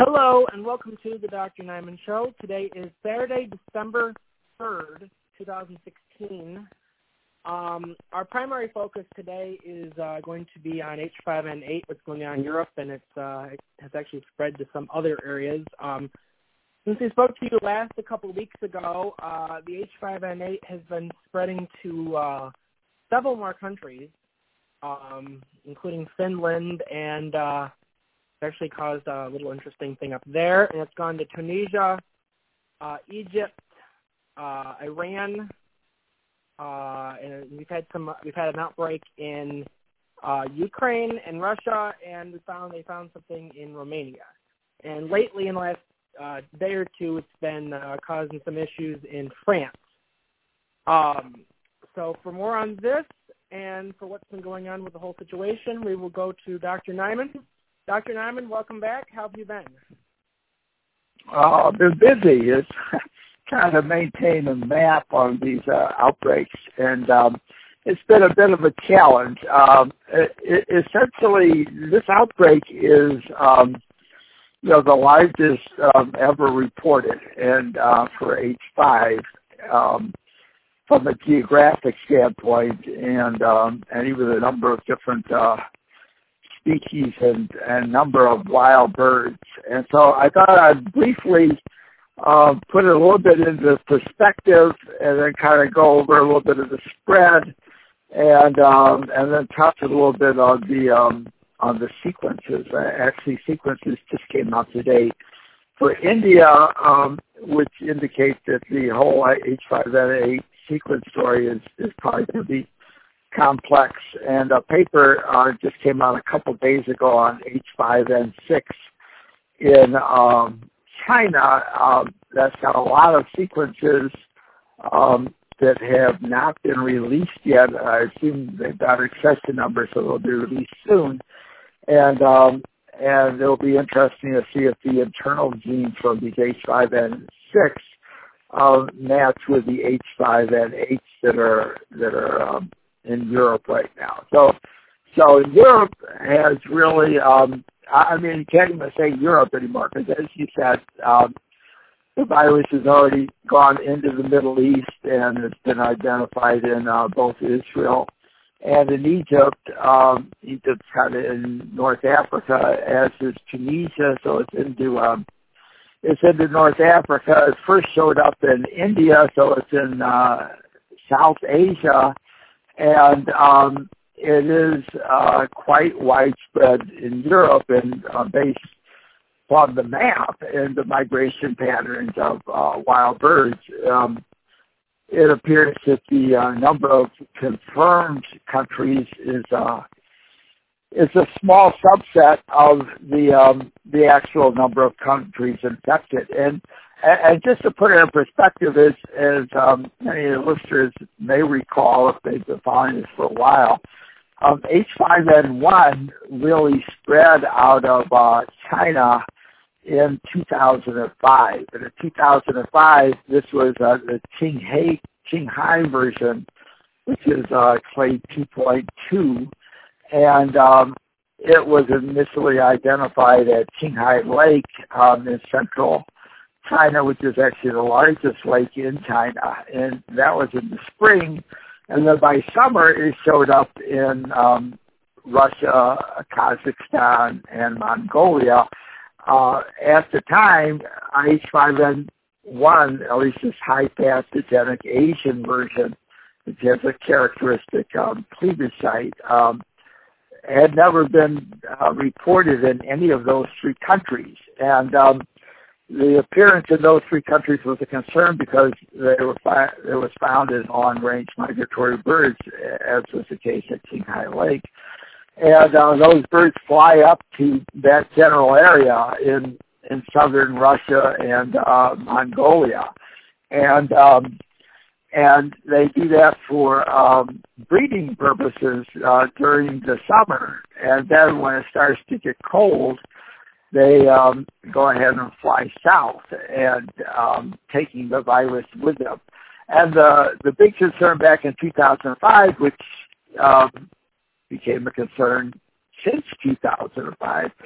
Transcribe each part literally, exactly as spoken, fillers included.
Hello, and welcome to the Doctor Nyman Show. Today is Saturday, December third, twenty sixteen. Um, our primary focus today is uh, going to be on H five N eight, what's going on in Europe, and it's, uh, it has actually spread to some other areas. Um, since we spoke to you last a couple of weeks ago, uh, the H five N eight has been spreading to uh, several more countries, um, including Finland, and uh, actually caused a little interesting thing up there, and it's gone to Tunisia, uh, Egypt, uh, Iran, uh, and we've had some. We've had an outbreak in uh, Ukraine and Russia, and we found they found something in Romania. And lately, in the last uh, day or two, it's been uh, causing some issues in France. Um, so, for more on this and for what's been going on with the whole situation, we will go to Doctor Nyman. Doctor Nyman, welcome back. How have you been? Uh, I've been busy. It's trying to maintain a map on these uh, outbreaks, and um, it's been a bit of a challenge. Um, it, it, essentially, this outbreak is, um, you know, the largest um, ever reported, and uh, for H five um, from a geographic standpoint, and um, and even a number of different Uh, species and a number of wild birds. And so I thought I'd briefly uh, put it a little bit into perspective and then kind of go over a little bit of the spread and um, and then touch a little bit on the um, on the sequences. Actually, sequences just came out today for India, um, which indicates that the whole H five N eight sequence story is, is probably going to be complex, and a paper uh, just came out a couple days ago on H five N six in um, China. Um, that's got a lot of sequences um, that have not been released yet. I assume they've got accession numbers, so they'll be released soon. And um, and it'll be interesting to see if the internal genes from these H five N six uh, match with the H five N eights that are that are um, in Europe right now. So so Europe has really, um, I mean, you can't even say Europe anymore because, as you said, um, the virus has already gone into the Middle East and it's been identified in uh, both Israel and in Egypt. Um, Egypt's kind of in North Africa, as is Tunisia, so it's into um, it's into North Africa. It first showed up in India, so it's in uh, South Asia. And um, it is uh, quite widespread in Europe, and uh, based on the map and the migration patterns of uh, wild birds, um, it appears that the uh, number of confirmed countries is uh, is a small subset of the um, the actual number of countries infected. And And just to put it in perspective, as, as um, many of the listeners may recall, if they've been following this for a while, um, H five N one really spread out of uh, China in two thousand five. And in two thousand five, this was uh, the Qinghai, Qinghai version, which is uh, clade two point two. And um, it was initially identified at Qinghai Lake um, in central China, which is actually the largest lake in China, and that was in the spring. And then by summer, it showed up in um, Russia, Kazakhstan, and Mongolia. Uh, at the time, H five N one, at least this high pathogenic Asian version, which has a characteristic um, cleavage site, um, had never been uh, reported in any of those three countries. And um, the appearance in those three countries was a concern because they were fi- it was found in on-range migratory birds, as was the case at Qinghai Lake. And uh, those birds fly up to that general area in in southern Russia and uh, Mongolia, and um, and they do that for um, breeding purposes uh, during the summer. And then when it starts to get cold, they um, go ahead and fly south and um, taking the virus with them. And the the big concern back in two thousand five, which um, became a concern since two thousand five,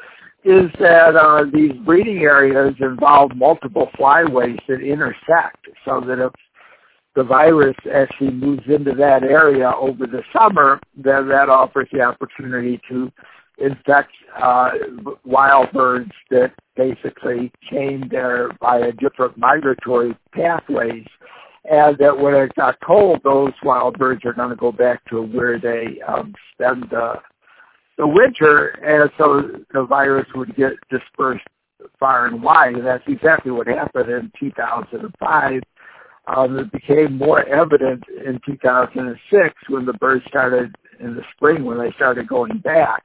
is that uh, these breeding areas involve multiple flyways that intersect, so that if the virus actually moves into that area over the summer, then that offers the opportunity to infect uh, wild birds that basically came there via different migratory pathways. And that when it got cold, those wild birds are going to go back to where they um, spend the, the winter, and so the virus would get dispersed far and wide. And that's exactly what happened in two thousand five. Um, it became more evident in two thousand six when the birds started in the spring, when they started going back.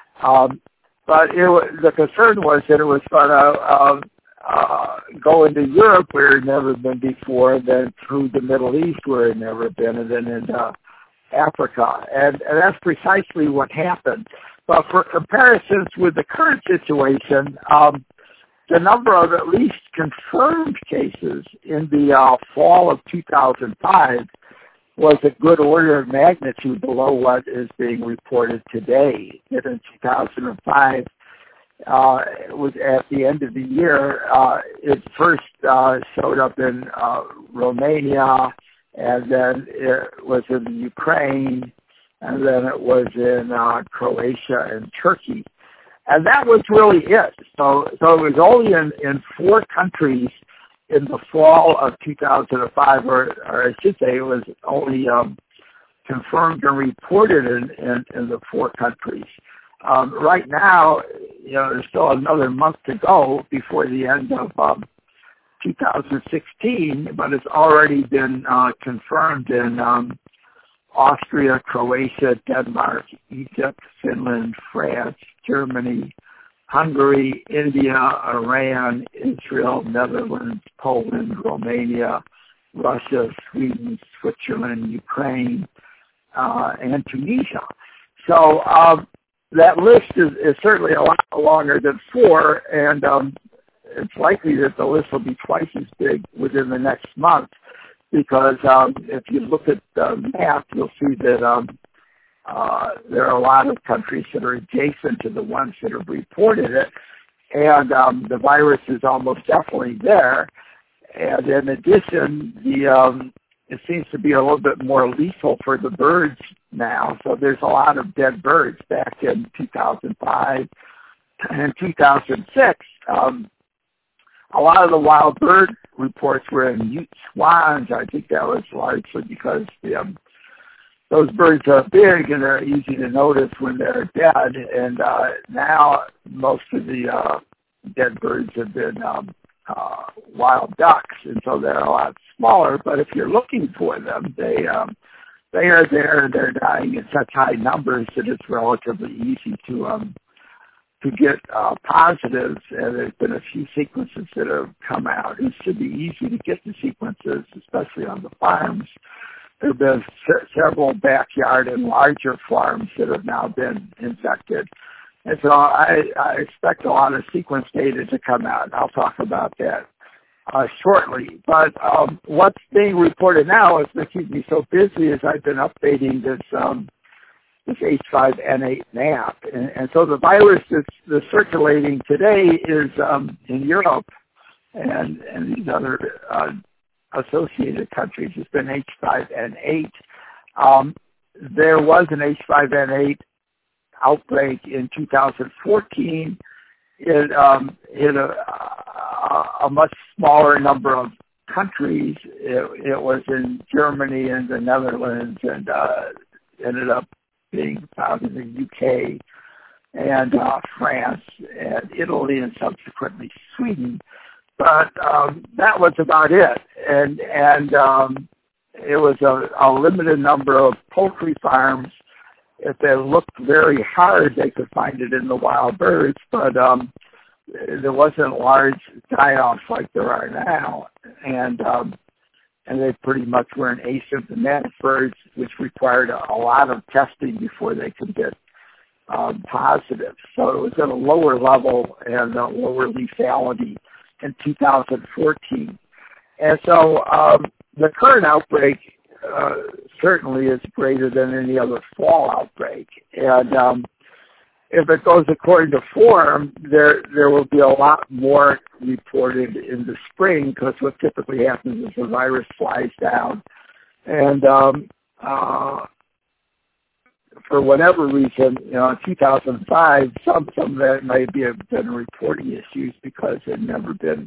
Um, but it was, the concern was that it was going to uh, uh, go into Europe where it had never been before, then through the Middle East where it had never been, and then into Africa. And, and that's precisely what happened. But for comparisons with the current situation, um, the number of at least confirmed cases in the uh, fall of two thousand five was a good order of magnitude below what is being reported today. That in two thousand five, uh, it was at the end of the year, uh, it first uh, showed up in uh, Romania, and then it was in the Ukraine, and then it was in uh, Croatia and Turkey. And that was really it. So, so it was only in, in four countries in the fall of two thousand five, or, or I should say it was only um, confirmed and reported in, in, in the four countries. Um, right now, you know, there's still another month to go before the end of um, two thousand sixteen, but it's already been uh, confirmed in um, Austria, Croatia, Denmark, Egypt, Finland, France, Germany, Hungary, India, Iran, Israel, Netherlands, Poland, Romania, Russia, Sweden, Switzerland, Ukraine, uh, and Tunisia. So um, that list is, is certainly a lot longer than four, and um, it's likely that the list will be twice as big within the next month, because um, if you look at the map, you'll see that um, uh, there are a lot of countries that are adjacent to the ones that have reported it, and um, the virus is almost definitely there. And in addition, the um, it seems to be a little bit more lethal for the birds now. So there's a lot of dead birds back in two thousand five and two thousand six. Um, a lot of the wild bird reports were in mute swans. I think that was largely because the, um, those birds are big and they're easy to notice when they're dead. And uh, now most of the uh, dead birds have been um, uh, wild ducks, and so they're a lot smaller. But if you're looking for them, they um, they are there and they're dying in such high numbers that it's relatively easy to um, to get uh, positives, and there's been a few sequences that have come out. It should be easy to get the sequences, especially on the farms. There have been se- several backyard and larger farms that have now been infected. And so I, I expect a lot of sequence data to come out, and I'll talk about that uh, shortly. But um, what's being reported now is to keep me so busy as I've been updating this um, this H five N eight map. And, and so the virus that's, that's circulating today is um, in Europe and, and these other uh, associated countries. It's been H five N eight. Um, there was an H five N eight outbreak in two thousand fourteen. It um, hit a, a, a much smaller number of countries. It, it was in Germany and the Netherlands, and uh, ended up being found in the U K and uh, France and Italy and subsequently Sweden. But um, that was about it. And and um, it was a, a limited number of poultry farms. If they looked very hard, they could find it in the wild birds, but um, there wasn't large die-offs like there are now. And um, and they pretty much were in asymptomatic birds, which required a, a lot of testing before they could get um, positive. So it was at a lower level and a lower lethality in two thousand fourteen. And so um, the current outbreak uh, certainly is greater than any other fall outbreak. And um, if it goes according to form, there there will be a lot more reported in the spring, because what typically happens is the virus flies down, and um, uh, for whatever reason, you know, in two thousand five, some some of that might be have been reporting issues because it had never been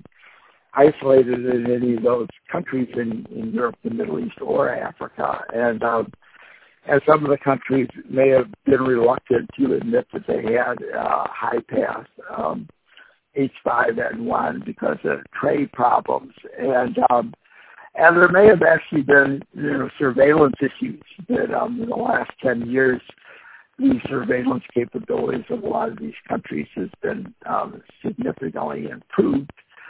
isolated in any of those countries in, in Europe, the Middle East, or Africa, and um, and some of the countries may have been reluctant to admit that they had uh, high pass um, H five N one because of trade problems, and um, and there may have actually been, you know, surveillance issues that um, in the last ten years, the surveillance capabilities of a lot of these countries has been um, significantly improved.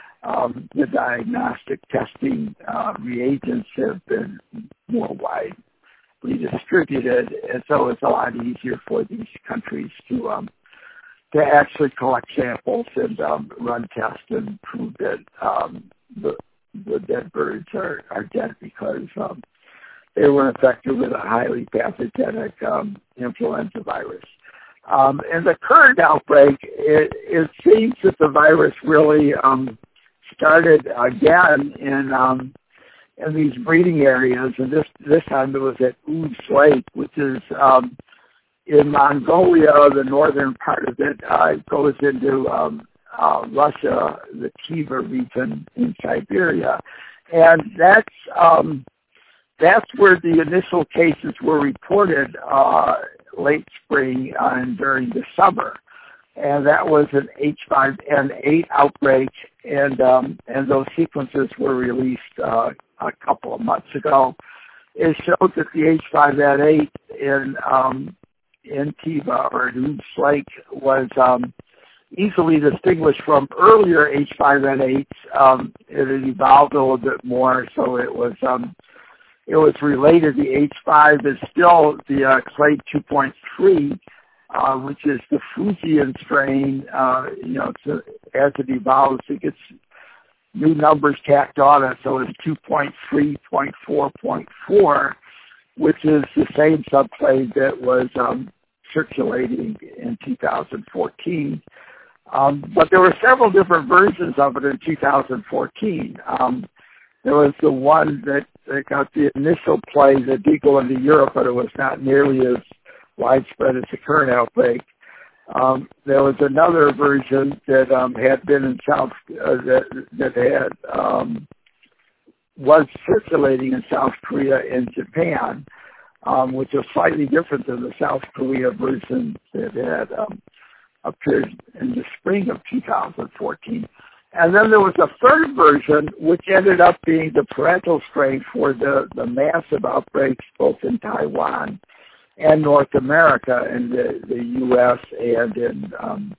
Um, the diagnostic testing uh, reagents have been more widely distributed, and so it's a lot easier for these countries to um, to actually collect samples and um, run tests and prove that um, the the dead birds are, are dead because um, they were infected with a highly pathogenic um, influenza virus. Um, in the current outbreak, it, it seems that the virus really um, started again in um, in these breeding areas, and this this time it was at Oudh Lake, which is um, in Mongolia. The northern part of it uh, goes into um, uh, Russia, the Tiva region in Siberia, and that's um, that's where the initial cases were reported uh, late spring and during the summer. And that was an H five N eight outbreak, and um, and those sequences were released uh, a couple of months ago. It showed that the H five N eight in um, in Tiva or in Oudh Lake was um, easily distinguished from earlier H five N eights. Um, it had evolved a little bit more, so it was um, it was related. The H five is still the uh, clade two point three. Uh, which is the Fujian strain. Uh, you know, so as it evolves, it gets new numbers tacked on it. So it's two point three, point four, point four, which is the same subclade that was um, circulating in two thousand fourteen. Um, but there were several different versions of it in two thousand fourteen. Um, there was the one that, that got the initial play that did go into Europe, but it was not nearly as widespread as the current outbreak. Um, there was another version that um, had been in South uh, that that had um, was circulating in South Korea and Japan, um, which was slightly different than the South Korea version that had um, appeared in the spring of two thousand fourteen. And then there was a third version, which ended up being the parental strain for the, the massive outbreaks both in Taiwan and North America, in the, the U S and in um,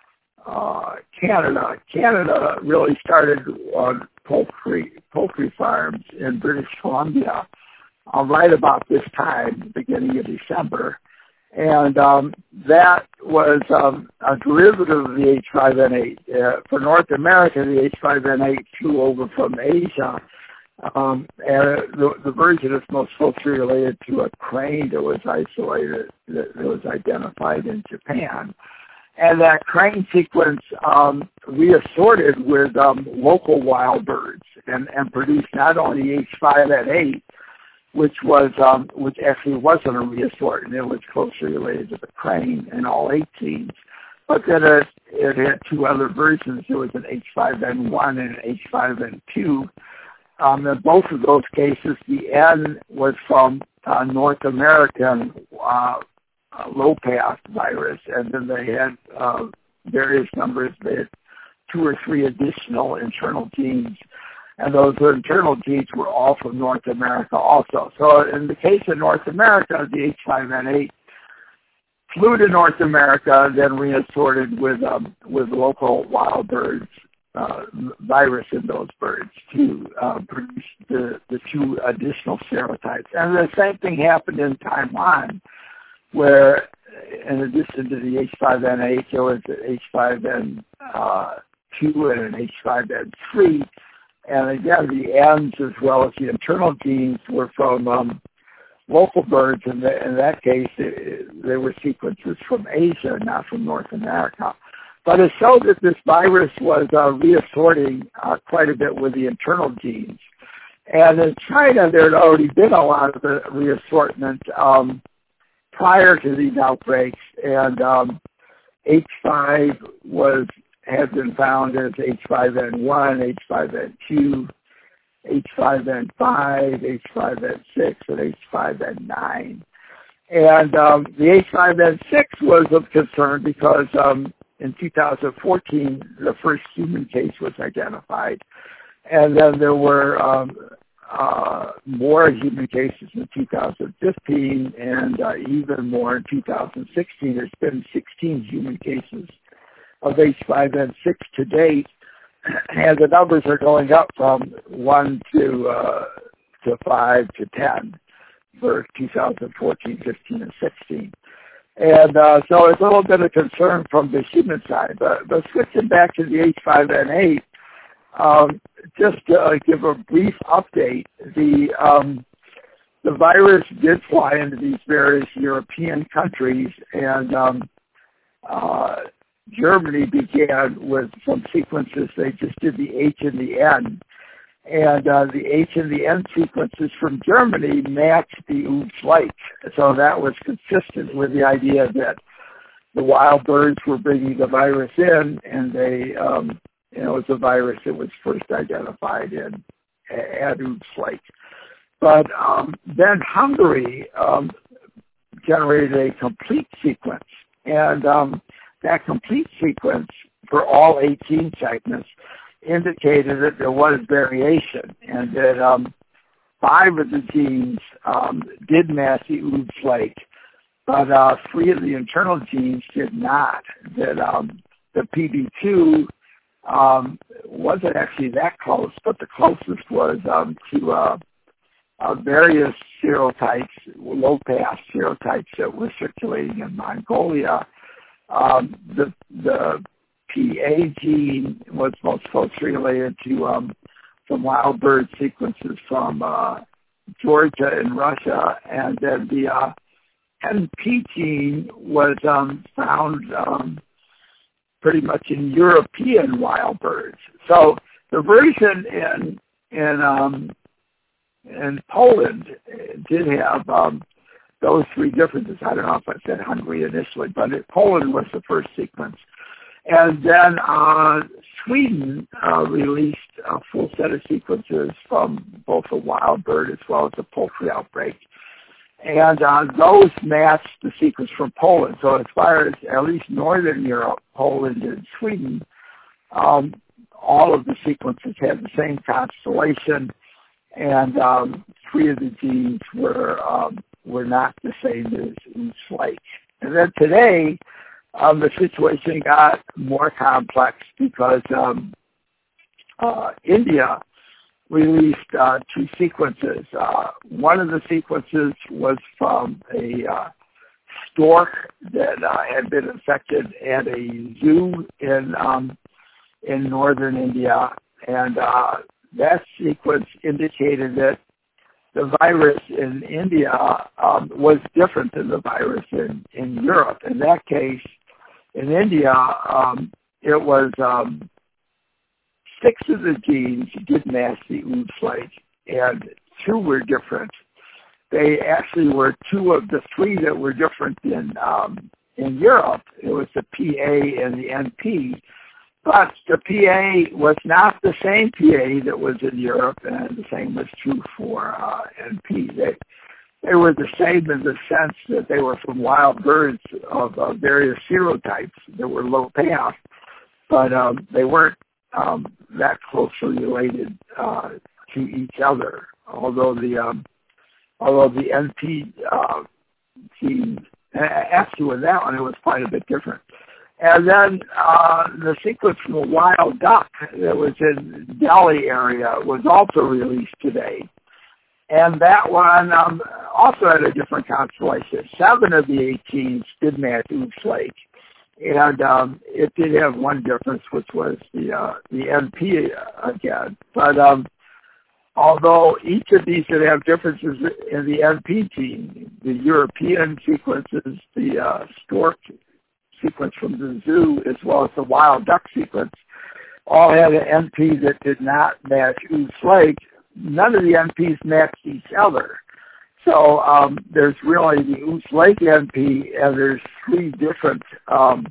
uh, Canada. Canada really started on poultry, poultry farms in British Columbia uh, right about this time, beginning of December. And um, that was um, a derivative of the H five N eight. Uh, for North America, the H five N eight flew over from Asia. Um, and the, the version is most closely related to a crane that was isolated, that, that was identified in Japan. And that crane sequence um, reassorted with um, local wild birds and, and produced not only H five N eight, which was um, which actually wasn't a reassort, and it was closely related to the crane in all eight genes. But then it, it had two other versions. There was an H five N one and an H five N two. Um, in both of those cases, the N was from uh, North American uh, uh, low-pass virus, and then they had uh, various numbers. They had two or three additional internal genes, and those internal genes were all from North America also. So in the case of North America, the H five N eight flew to North America, then reassorted with um, with local wild birds. Uh, virus in those birds to uh, produce the, the two additional serotypes. And the same thing happened in Taiwan, where in addition to the H five N eight, there was an H five N two and an H five N three. And again, the N's as well as the internal genes were from um, local birds. In, the, in that case, it, they were sequences from Asia, not from North America. But it showed that this virus was uh, reassorting uh, quite a bit with the internal genes. And in China, there had already been a lot of the reassortment um, prior to these outbreaks, and um, H five was has been found as H five N one, H five N two, H five N five, H five N six, and H five N nine. And um, the H five N six was of concern because um, in two thousand fourteen, the first human case was identified. And then there were um, uh, more human cases in two thousand fifteen and uh, even more in two thousand sixteen. There's been sixteen human cases of H five N six to date, and the numbers are going up from one to uh, to five to ten for two thousand fourteen, fifteen, and sixteen. And uh, so it's a little bit of concern from the human side. But, but switching back to the H five N eight, um, just to uh, give a brief update, the um, the virus did fly into these various European countries, and um, uh, Germany began with some sequences. They just did the H and the N. And uh, the H and the N sequences from Germany matched the Oops Lake. So that was consistent with the idea that the wild birds were bringing the virus in, and they, um, you know, it was a virus that was first identified in at Oops Lake. But um, then Hungary um, generated a complete sequence, and um, that complete sequence for all eighteen segments indicated that there was variation, and that um, five of the genes um, did match the Oops Lake, but uh, three of the internal genes did not. That um, the P B two um, wasn't actually that close, but the closest was um, to uh, uh, various serotypes, low-pass serotypes that were circulating in Mongolia. Um, the the P A gene was most closely related to um, some wild bird sequences from uh, Georgia and Russia, and then the uh, N P gene was um, found um, pretty much in European wild birds. So the version in in um, in Poland did have um, those three differences. I don't know if I said Hungary initially, but it, Poland was the first sequence. And then uh, Sweden uh, released a full set of sequences from both a wild bird as well as a poultry outbreak. And uh, those matched the sequence from Poland. So as far as at least Northern Europe, Poland, and Sweden, um, all of the sequences had the same constellation, and um, three of the genes were um, were not the same as Oops Lake. And then today, Um, the situation got more complex because um, uh, India released uh, two sequences. Uh, one of the sequences was from a uh, stork that uh, had been infected at a zoo in um, in northern India, and uh, that sequence indicated that the virus in India um, was different than the virus in, in Europe. In that case, in India, um, it was um, six of the genes did match the Oops Lake, and two were different. They actually were two of the three that were different in um, in Europe. It was the P A and the N P, but the P A was not the same P A that was in Europe, and the same was true for uh, N P. They, They were the same in the sense that they were from wild birds of uh, various serotypes that were low pass, but um, they weren't um, that closely related uh, to each other. Although the um, although the N P uh, gene, actually with that one, it was quite a bit different. And then uh, the sequence from a wild duck that was in Delhi area was also released today. And that one um, also had a different constellation. Seven of the eight genes did match Oops Lake, and um, it did have one difference, which was the uh, the N P again. But um, although each of these would have differences in the N P gene, the European sequences, the uh, stork sequence from the zoo, as well as the wild duck sequence, all had an N P that did not match Oos-Lake. None of the N Ps matched each other. So um, there's really the Oos-Lake N P, and there's three different um,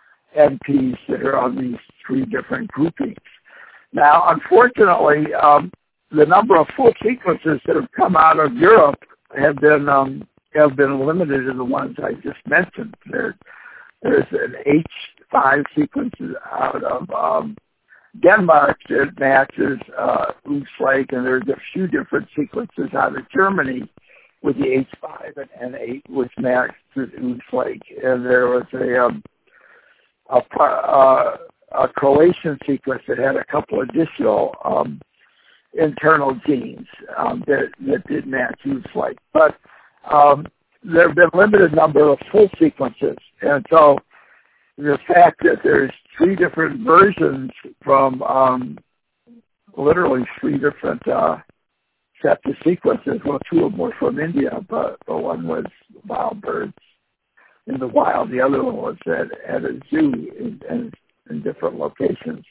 N Ps that are on these three different groupings. Now, unfortunately, um, the number of full sequences that have come out of Europe have been um, have been limited to the ones I just mentioned. There, there's an H five sequence out of um, Denmark that matches uh, Oos-Lake, and there's a few different sequences out of Germany with the H five and N eight, which matches Oos-Lake. And there was a, um, a, uh, a Croatian sequence that had a couple additional um, internal genes um, that, that did match Oos-Lake. But um, there have been a limited number of full sequences, and so the fact that there's three different versions from um, literally three different uh, sets of sequences. Well, two of them were from India, but, but one was wild birds in the wild. The other one was at, at a zoo in, in, in different locations.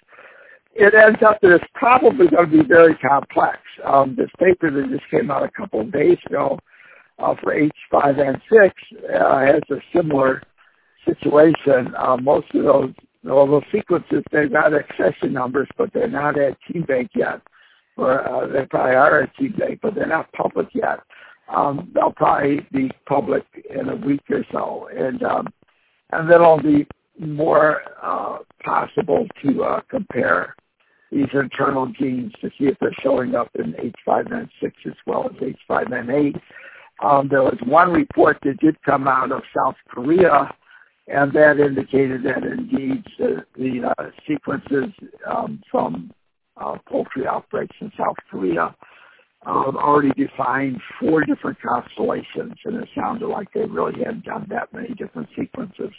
It ends up that it's probably going to be very complex. Um, this paper that just came out a couple of days ago uh, for H five N six uh, has a similar situation. Uh, most of those, well, those sequences, they've got accession numbers, but they're not at GBank yet. Or uh, they probably are at GBank, but they're not public yet. Um, they'll probably be public in a week or so, and um, and then it'll be more uh, possible to uh, compare these internal genes to see if they're showing up in H five N six as well as H five N eight. Um, there was one report that did come out of South Korea, and that indicated that indeed the, the uh, sequences um, from uh, poultry outbreaks in South Korea um, already defined four different constellations, and it sounded like they really hadn't done that many different sequences.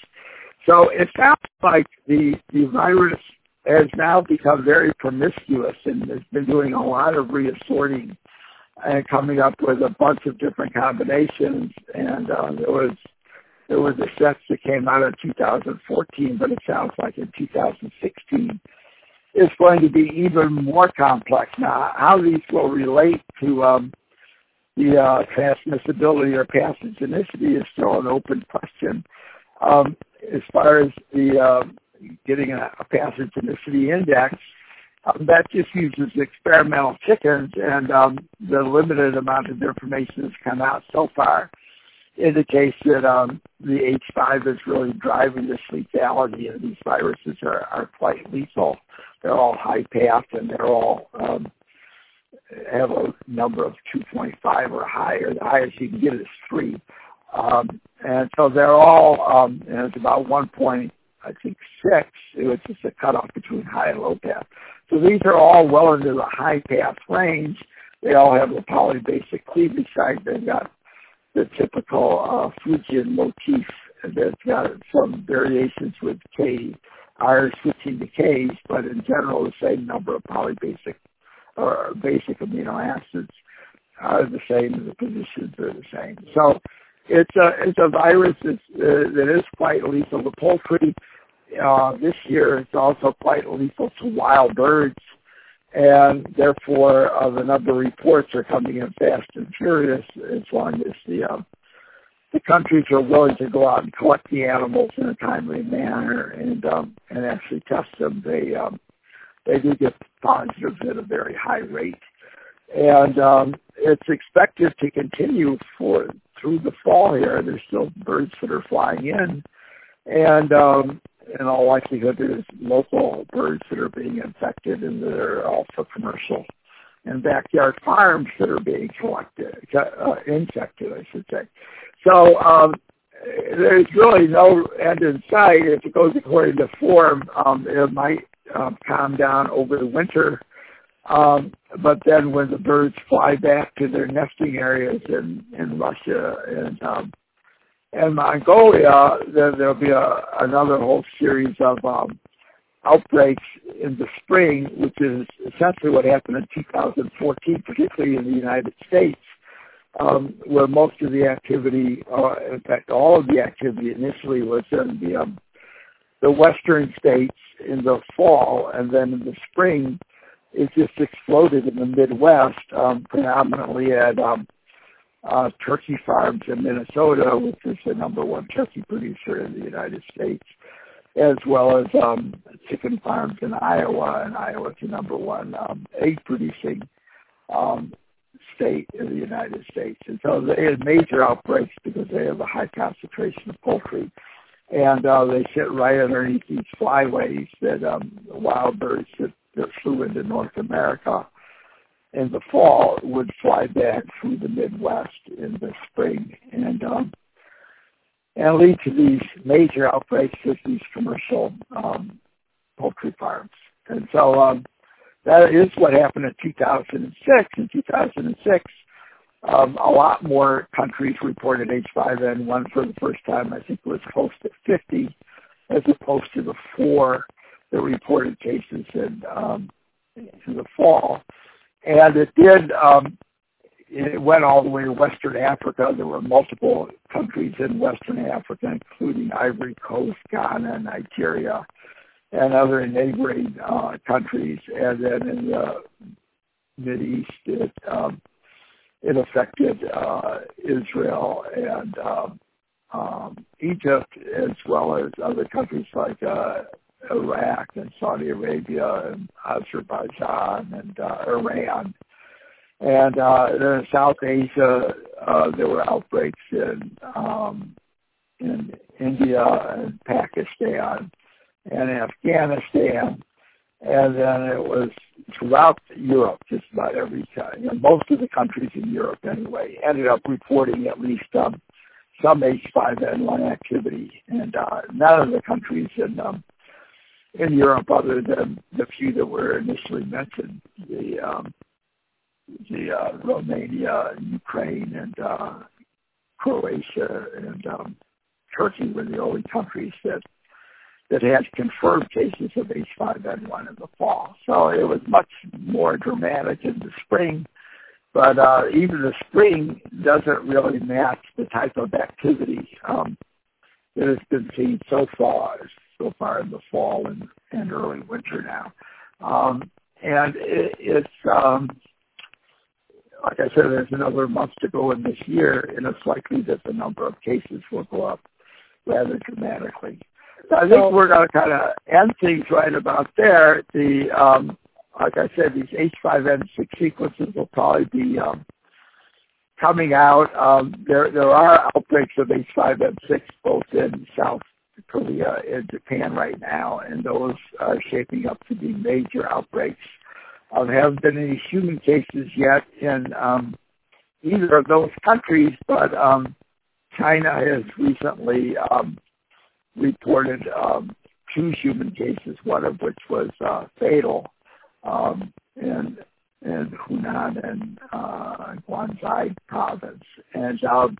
So it sounds like the, the virus has now become very promiscuous and has been doing a lot of reassorting and coming up with a bunch of different combinations. And uh, there was there was a set that came out in two thousand fourteen, but it sounds like in two thousand sixteen it's going to be even more complex. Now, how these will relate to um, the uh, transmissibility or pathogenicity is still an open question. Um, as far as the uh, getting a, a pathogenicity index, um, that just uses experimental chickens, and um, the limited amount of information that's come out so far indicates that um, the H five is really driving this lethality, and these viruses are, are quite lethal. They're all high path, and they're all um, have a number of two point five or higher. The highest you can get is three. Um, and so they're all, um, and it's about one point, I think, six. It was just a cutoff between high and low path. So these are all well into the high path range. They all have a polybasic cleavage site. They've got the typical uh, Fujian motif that's got some variations with K, R switching to Ks, but in general the same number of polybasic or basic amino acids are the same, and the positions are the same. So it's a it's a virus that's, uh, that is quite lethal to poultry. Uh, this year it's also quite lethal to wild birds, and therefore uh, the number of reports are coming in fast and furious as long as the uh, the countries are willing to go out and collect the animals in a timely manner and um, and actually test them. They um, they do get positives at a very high rate, and um, it's expected to continue for through the fall here. There's still birds that are flying in, and um, in all likelihood, there's local birds that are being infected, and there are also commercial and backyard farms that are being collected, uh, infected, I should say. So um, there's really no end in sight. If it goes according to form, um, it might um, calm down over the winter. Um, but then when the birds fly back to their nesting areas in, in Russia and um, and Mongolia, then there'll be a, another whole series of um, outbreaks in the spring, which is essentially what happened in two thousand fourteen, particularly in the United States, um, where most of the activity, uh, in fact, all of the activity initially was in the um, the western states in the fall, and then in the spring, it just exploded in the Midwest, um, predominantly at um, uh, turkey farms in Minnesota, which is the number one turkey producer in the United States, as well as um, chicken farms in Iowa, and Iowa is the number one um, egg-producing um, state in the United States. And so they had major outbreaks because they have a high concentration of poultry. And uh, they sit right underneath these flyways that um, wild birds that, that flew into North America in the fall would fly back through the Midwest in the spring and um, and lead to these major outbreaks at these commercial um, poultry farms. And so um, that is what happened in two thousand six. In two thousand six, Um, a lot more countries reported H five N one for the first time. I think it was close to fifty, as opposed to the four that reported cases in, um, in the fall. And it did, um, it went all the way to Western Africa. There were multiple countries in Western Africa, including Ivory Coast, Ghana, Nigeria, and other neighboring uh, countries. And then in the Mideast, it um, It affected uh, Israel and um, um, Egypt, as well as other countries like uh, Iraq and Saudi Arabia and Azerbaijan and uh, Iran. And uh, then in South Asia, uh, there were outbreaks in um, in India and Pakistan and Afghanistan. And then it was throughout Europe, just about every time. You know, most of the countries in Europe, anyway, ended up reporting at least um, some H five N one activity. And uh, none of the countries in um, in Europe, other than the few that were initially mentioned, the um, the uh, Romania, Ukraine, and uh, Croatia, and um, Turkey were the only countries that that had confirmed cases of H five N one in the fall. So it was much more dramatic in the spring. But uh, even the spring doesn't really match the type of activity um, that has been seen so far, so far in the fall and, and early winter now. Um, and it, it's, um, like I said, there's another month to go in this year, and it's likely that the number of cases will go up rather dramatically. I think we're going to kind of end things right about there. The um, like I said, these H five N six sequences will probably be um, coming out. Um, there there are outbreaks of H five N six both in South Korea and Japan right now, and those are shaping up to be major outbreaks. Uh, there haven't been any human cases yet in um, either of those countries, but um, China has recently um, reported um, two human cases, one of which was uh, fatal um, in, in Hunan and uh, Guangxi province. And, um,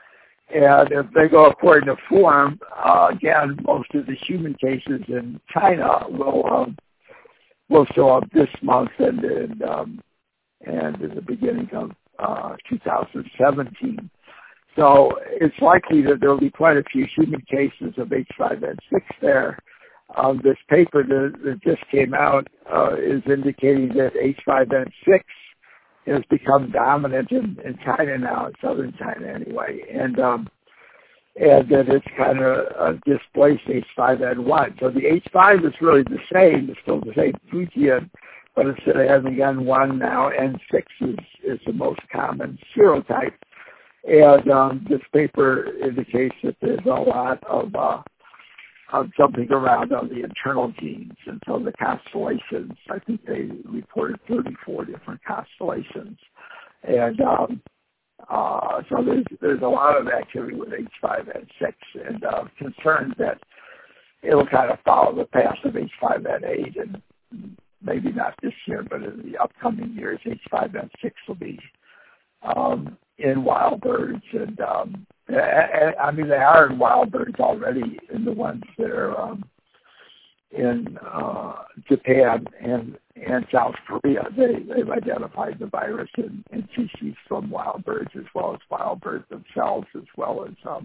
and if they go according to form, uh, again, most of the human cases in China will um, will show up this month and, and, um, and in the beginning of uh, two thousand seventeen. So it's likely that there will be quite a few human cases of H five N six there. Um, this paper that, that just came out uh, is indicating that H five N six has become dominant in, in China now, in southern China anyway, and um, and that it's kind of uh, displaced H five N one. So the H five is really the same, it's still the same Fujian, but instead of having N one now, N six is, is the most common serotype. And um, this paper indicates that there's a lot of, uh, of jumping around on the internal genes. And so the constellations, I think they reported thirty-four different constellations. And um, uh, so there's, there's a lot of activity with H five N six, and uh, concerned that it'll kind of follow the path of H five N eight, and maybe not this year, but in the upcoming years, H five N six will be um, in wild birds, and um, I mean they are in wild birds already, in the ones that are um, in uh, Japan and and South Korea. They, they've identified the virus in, in feces from wild birds as well as wild birds themselves, as well as um,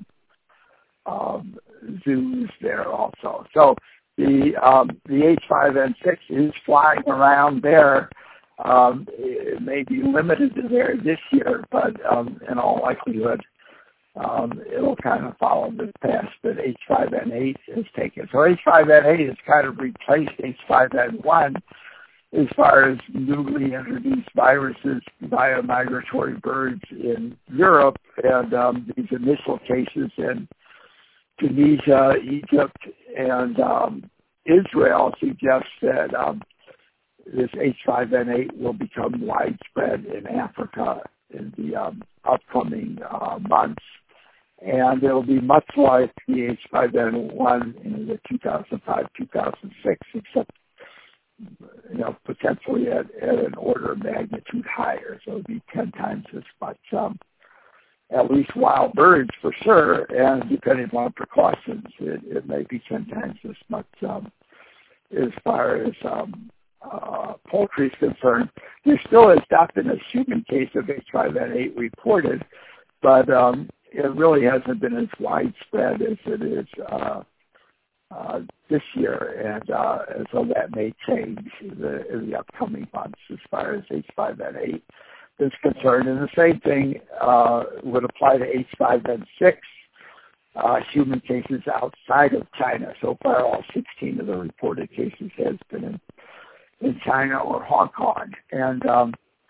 um, zoos there also. So the um, the H five N six is flying around there. Um, it may be limited to there this year, but um, in all likelihood, um, it'll kind of follow the path that H five N eight has taken. So H five N eight has kind of replaced H five N one as far as newly introduced viruses via migratory birds in Europe, and um, these initial cases in Tunisia, Egypt, and um, Israel suggest that um, this H five N eight will become widespread in Africa in the um, upcoming uh, months. And it'll be much like the H five N one in the two thousand five two thousand six, except, you know, potentially at, at an order of magnitude higher. So it'll be ten times as much, um, at least wild birds for sure, and depending on precautions, it, it may be ten times as much um, as far as um, uh, poultry is concerned. There still has not been a human case of H five N eight reported, but um, it really hasn't been as widespread as it is uh, uh, this year, and, uh, and so that may change in the, in the upcoming months as far as H five N eight is concerned. And the same thing uh, would apply to H five N six, uh, human cases outside of China. So far, all sixteen of the reported cases has been in, in China or Hong Kong. And um,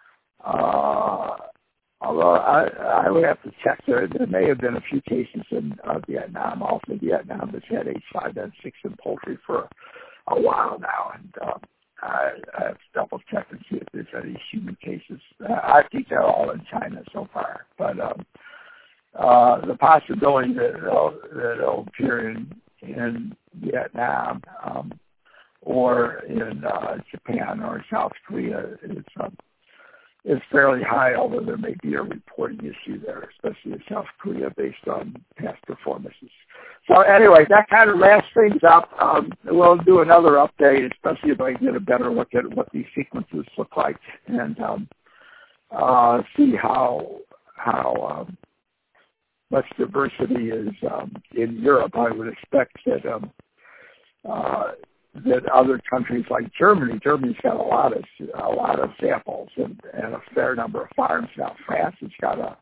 uh, although I, I would have to check, there, there may have been a few cases in uh, Vietnam. Also, Vietnam has had H five N six in poultry for a while now, and um, I, I have to double check and see if there's any human cases. Uh, I think they're all in China so far, but um, uh, the possibility that it'll, that it'll appear in, in Vietnam um, or in uh, Japan or South Korea is um, is fairly high, although there may be a reporting issue there, especially in South Korea, based on past performances. So anyway, that kind of wraps things up. Um, we'll do another update, especially if I get a better look at what these sequences look like, and um, uh, see how how um, much diversity is um, in Europe. I would expect that um, uh, that other countries like Germany, Germany's got a lot of a lot of samples and, and a fair number of farms now. France has got a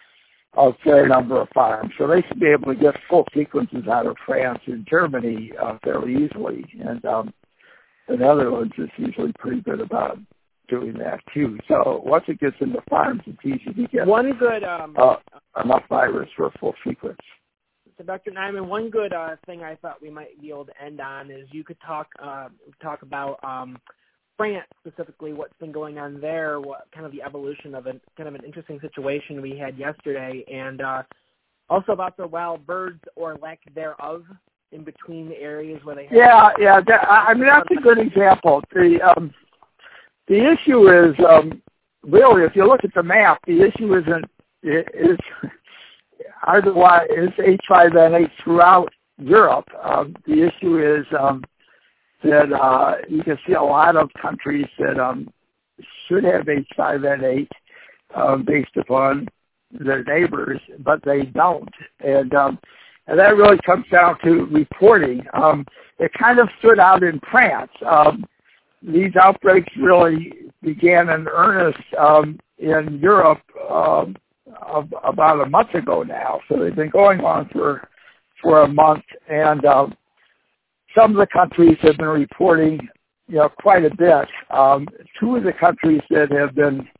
a fair number of farms, so they should be able to get full sequences out of France and Germany uh, fairly easily. And um, the Netherlands is usually pretty good about doing that too. So once it gets into farms, it's easy to get one good um, uh, enough virus for a full sequence. So, Doctor Nyman, one good uh, thing I thought we might be able to end on is you could talk uh, talk about um, France specifically, what's been going on there, what kind of the evolution of a kind of an interesting situation we had yesterday, and uh, also about the wild birds or lack thereof in between the areas where they have. Yeah, yeah. That, I mean, that's a good example. The um, the issue is um, really, if you look at the map, the issue isn't is. Otherwise, is H five N eight throughout Europe. Um, the issue is um, that uh, you can see a lot of countries that um, should have H five N eight um, based upon their neighbors, but they don't. And um, and that really comes down to reporting. Um, it kind of stood out in France. Um, these outbreaks really began in earnest um, in Europe um, Of, about a month ago now, so they've been going on for for a month, and um, some of the countries have been reporting, you know, quite a bit. Um, two of the countries that have been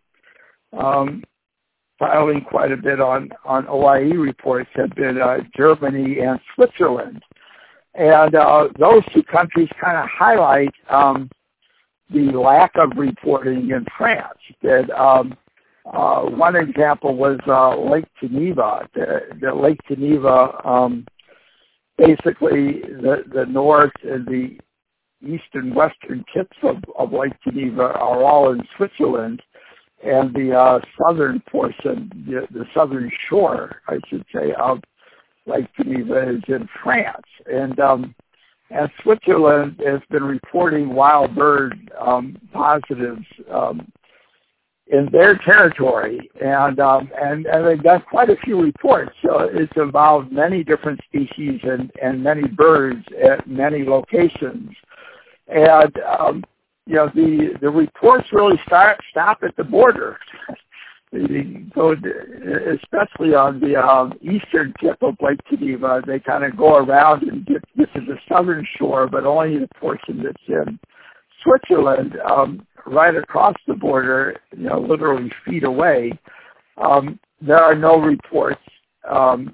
um, filing quite a bit on on O I E reports have been uh, Germany and Switzerland, and uh, those two countries kind of highlight um, the lack of reporting in France. That um, Uh, one example was uh, Lake Geneva. The, the Lake Geneva, um, basically the, the north and the east and western tips of, of Lake Geneva are all in Switzerland, and the uh, southern portion, the, the southern shore, I should say, of Lake Geneva is in France. And um, and Switzerland has been reporting wild bird um, positives um, in their territory, and, um, and and they've got quite a few reports. So it's involved many different species and, and many birds at many locations. And um, you know, the the reports really start stop at the border. They go, especially on the um, eastern tip of Lake Geneva, they kind of go around and get, get to the southern shore, but only the portion that's in Switzerland, um, right across the border, you know, literally feet away. Um, there are no reports um,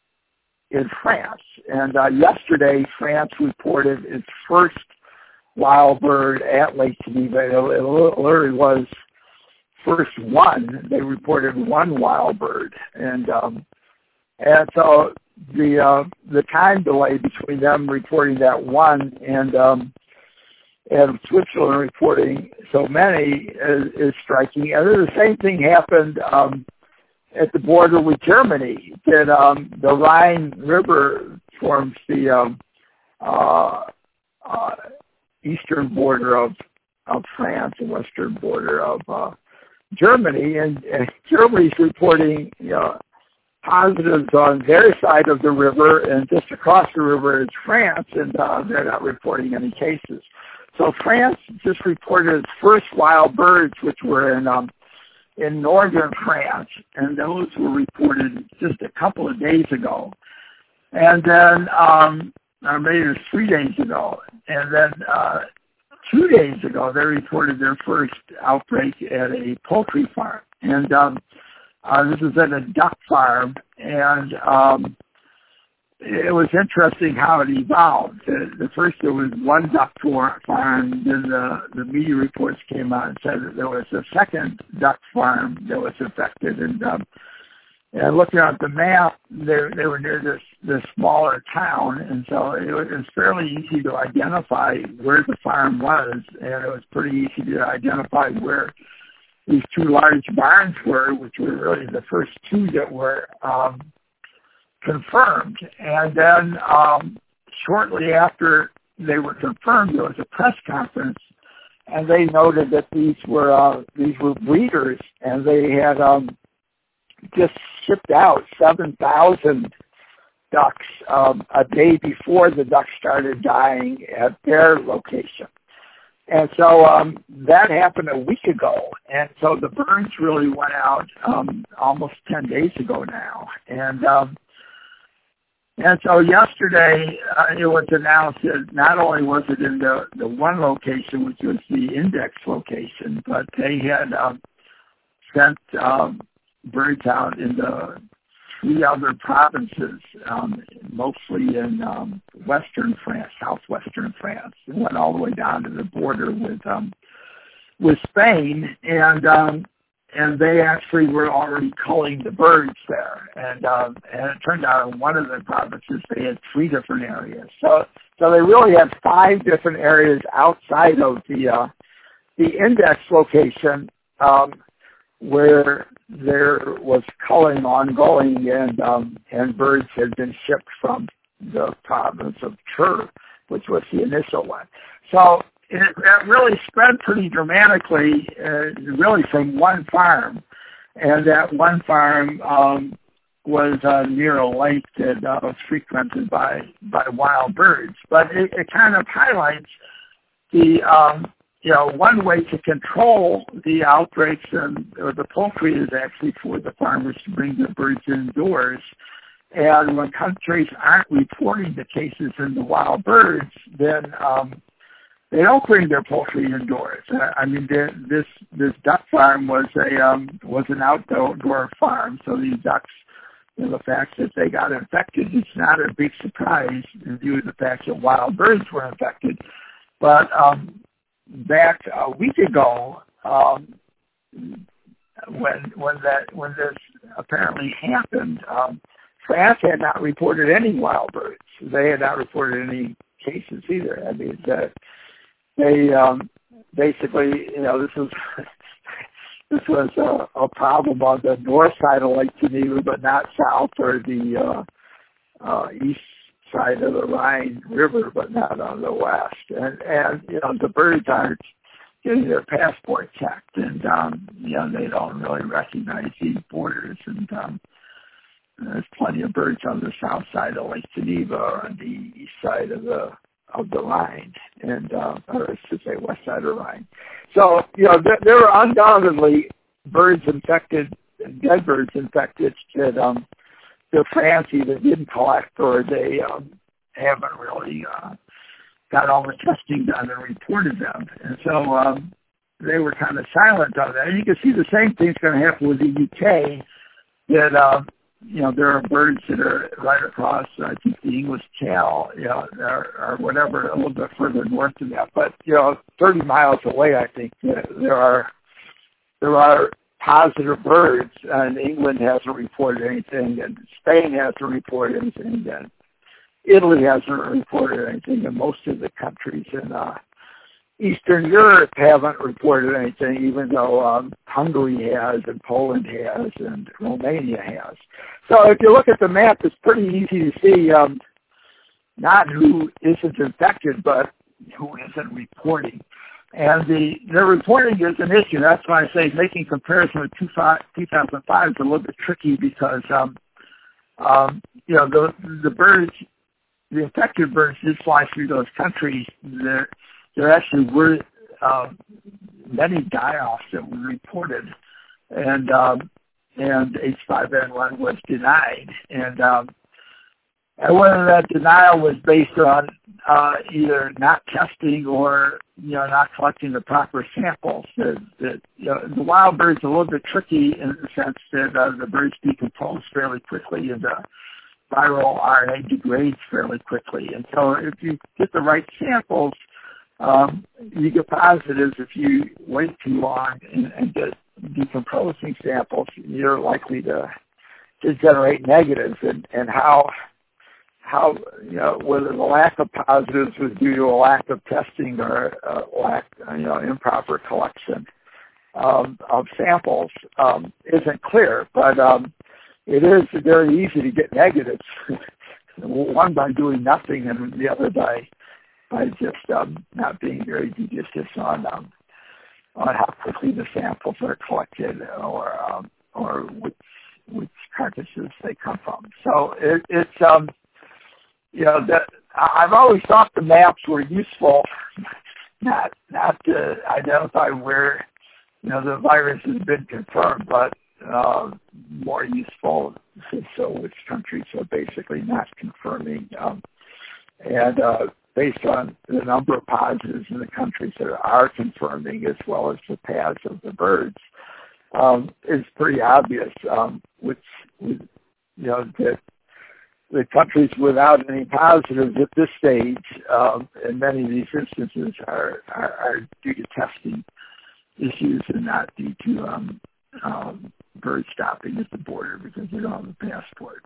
in France. And uh, yesterday, France reported its first wild bird at Lake Geneva. It, it literally was first one. They reported one wild bird, and um, and so the uh, the time delay between them reporting that one and um, and Switzerland reporting so many is, is striking. And then the same thing happened um, at the border with Germany. That um, the Rhine River forms the um, uh, uh, eastern border of of France and western border of uh, Germany, and, and Germany's reporting, you know, positives on their side of the river, and just across the river is France, and uh, they're not reporting any cases. So France just reported its first wild birds, which were in um, in northern France, and those were reported just a couple of days ago, and then um, or maybe it was three days ago, and then. Uh, Two days ago, they reported their first outbreak at a poultry farm, and um, uh, this is at a duck farm, and um, it was interesting how it evolved. The, the first, there was one duck farm, then the, the media reports came out and said that there was a second duck farm that was affected, and um, And looking at the map, they they were near this this smaller town, and so it was, it was fairly easy to identify where the farm was, and it was pretty easy to identify where these two large barns were, which were really the first two that were um, confirmed. And then um, shortly after they were confirmed, there was a press conference, and they noted that these were uh, these were breeders, and they had um, just shipped out seven thousand ducks um, a day before the ducks started dying at their location. And so um, that happened a week ago. And so the birds really went out um, almost ten days ago now. And um, and so yesterday uh, it was announced that not only was it in the, the one location, which was the index location, but they had um, sent um, birds out in the three other provinces, um, mostly in um, western France, southwestern France, and went all the way down to the border with um, with Spain, and um, and they actually were already culling the birds there, and um, and it turned out in one of the provinces they had three different areas. So so they really had five different areas outside of the uh, the index location um, where there was culling ongoing, and um, and birds had been shipped from the province of Chur, which was the initial one. So it, it really spread pretty dramatically, uh, really from one farm, and that one farm um, was uh, near a lake that uh, was frequented by by wild birds. But it, it kind of highlights the um, You know, one way to control the outbreaks and or the poultry is actually for the farmers to bring the birds indoors. And when countries aren't reporting the cases in the wild birds, then um, they don't bring their poultry indoors. I mean, this this duck farm was a um, was an outdoor farm, so these ducks, you know, the fact that they got infected is not a big surprise in view of the fact that wild birds were infected, but um, back a week ago, um, when when that when this apparently happened, um, France had not reported any wild birds. They had not reported any cases either. I mean, uh, they um, basically, you know, this was this was a, a problem on the north side of Lake Geneva, but not south or the uh, uh, east side of the Rhine River, but not on the west. And, and you know, the birds aren't getting their passport checked, and, um, you know, they don't really recognize these borders. And um, there's plenty of birds on the south side of Lake Geneva or on the east side of the of the Rhine, and uh, or I should say west side of the Rhine. So, you know, there, there are undoubtedly birds infected, dead birds infected that um, the France either didn't collect or they um, haven't really uh, got all the testing done and reported them. And so um, they were kind of silent on that. And you can see the same thing's going to happen with the U K, that, uh, you know, there are birds that are right across, I think, the English Channel, you know, or, or whatever, a little bit further north of that. But, you know, thirty miles away, I think, there are there are positive birds, and England hasn't reported anything, and Spain hasn't reported anything, and Italy hasn't reported anything, and most of the countries in uh, Eastern Europe haven't reported anything, even though um, Hungary has, and Poland has, and Romania has. So if you look at the map, it's pretty easy to see um, not who isn't infected, but who isn't reporting. And the, the reporting is an issue. That's why I say making comparison with two thousand five is a little bit tricky because, um, um, you know, the, the birds, the infected birds did fly through those countries. There, there actually were um, many die-offs that were reported, and um, and H five N one was denied. And um, And whether that denial was based on uh, either not testing or, you know, not collecting the proper samples. That, that you know, the wild bird's a little bit tricky in the sense that uh, the birds decompose fairly quickly and the viral R N A degrades fairly quickly. And so if you get the right samples, um, you get positives. If you wait too long and, and get decomposing samples, you're likely to, to generate negatives. And, and how... how, you know, whether the lack of positives was due to a lack of testing or a lack, you know, improper collection um, of samples um, isn't clear. But um, it is very easy to get negatives, one by doing nothing and the other by by just um, not being very judicious on um, on how quickly the samples are collected or um, or which which carcasses they come from. So it, it's um, You know, that I've always thought the maps were useful, not not to identify where, you know, the virus has been confirmed, but uh, more useful so which countries are basically not confirming, um, and uh, based on the number of positives in the countries that are confirming, as well as the paths of the birds, um, it's pretty obvious, um, which, you know, that the countries without any positives at this stage, um, in many of these instances, are, are, are due to testing issues and not due to um, um, birds stopping at the border because they don't have a passport.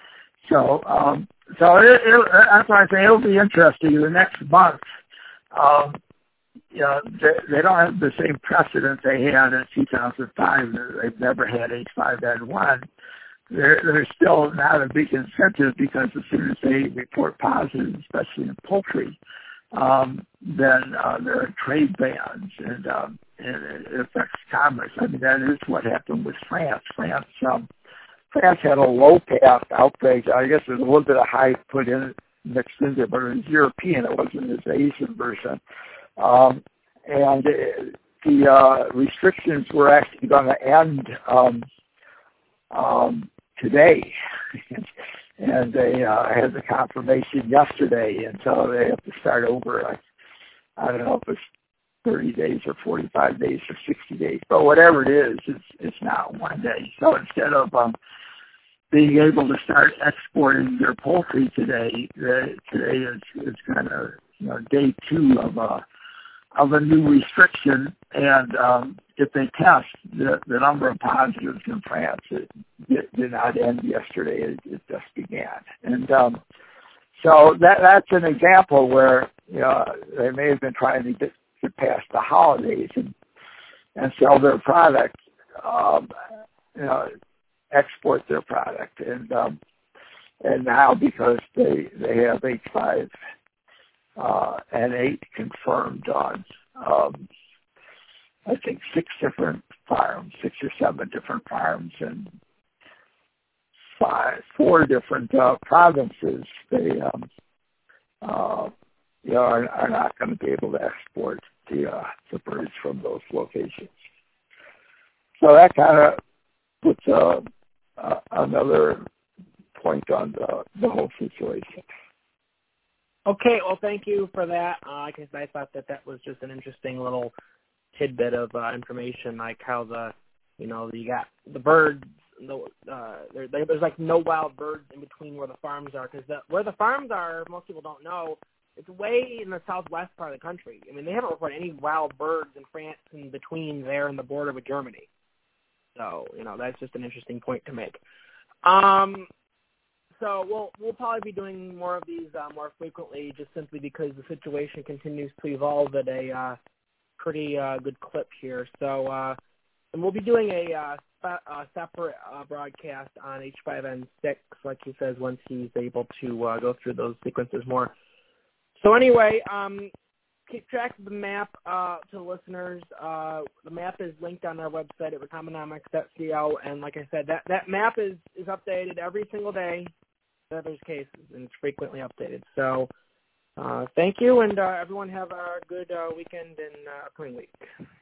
So, um, so it, it, that's why I say it'll be interesting in the next month. Um, you know, they, they don't have the same precedent they had in two thousand five. They've never had H five N one. There, there's still not a big incentive because as soon as they report positive, especially in poultry, um, then uh, there are trade bans and, um, and it affects commerce. I mean, that is what happened with France. France, um, France had a low path outbreak. I guess there's a little bit of high put in mixed in there, but it was European. It wasn't its Asian version. Um, and it, the uh, restrictions were actually going to end um, um, today, and they uh, had the confirmation yesterday, and so they have to start over. Like, I don't know if it's thirty days or forty-five days or sixty days, but whatever it is, it's it's not one day. So instead of um, being able to start exporting their poultry today, the, today is is kind of, you know, day two of a of a new restriction, and um, if they test, the, the number of positives in France it, it did not end yesterday. It, it just began. And um, so that that's an example where, you know, they may have been trying to get, get past the holidays and, and sell their product, um, you know, export their product. And um, and now because they they have H five N eight confirmed on, um, I think, six different farms, six or seven different farms, and five, four different uh, provinces. They um, uh, you know, are, are not going to be able to export the uh, the birds from those locations. So that kind of puts uh, uh, another point on the, the whole situation. Okay, well, thank you for that. Uh, like I said, I thought that that was just an interesting little tidbit of uh, information, like how the, you know, you got the birds, the, uh, there, there's like no wild birds in between where the farms are, because the, where the farms are, most people don't know, it's way in the southwest part of the country. I mean, they haven't reported any wild birds in France in between there and the border with Germany. So, you know, that's just an interesting point to make. Um, so we'll we'll probably be doing more of these uh, more frequently, just simply because the situation continues to evolve at a uh, pretty uh, good clip here. So, uh, and we'll be doing a, uh, spe- a separate uh, broadcast on H five N six, like he says, once he's able to uh, go through those sequences more. So anyway, um, keep track of the map uh, to the listeners. Uh, the map is linked on our website at recombionomics dot co, and like I said, that, that map is, is updated every single day that there's cases, and it's frequently updated. So uh, thank you, and uh, everyone have a good uh, weekend and uh, upcoming week.